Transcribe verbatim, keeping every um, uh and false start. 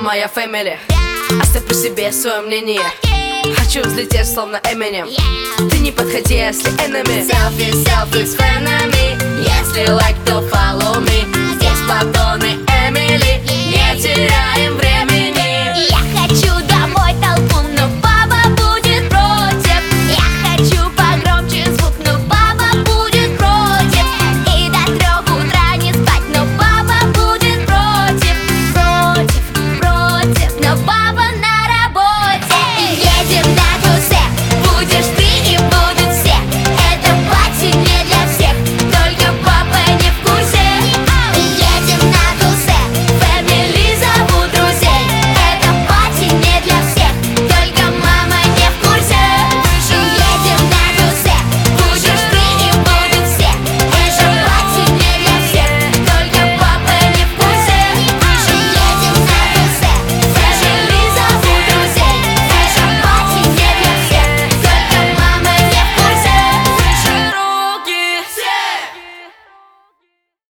моя фэмили. Оставь при себе свое мнение. Хочу взлететь, словно Эминем. Ты не подходи, если enemy. Селфи, селфи с фэнами. Если лайк, то follow me. Здесь Платон и Эмили. Не теряем время.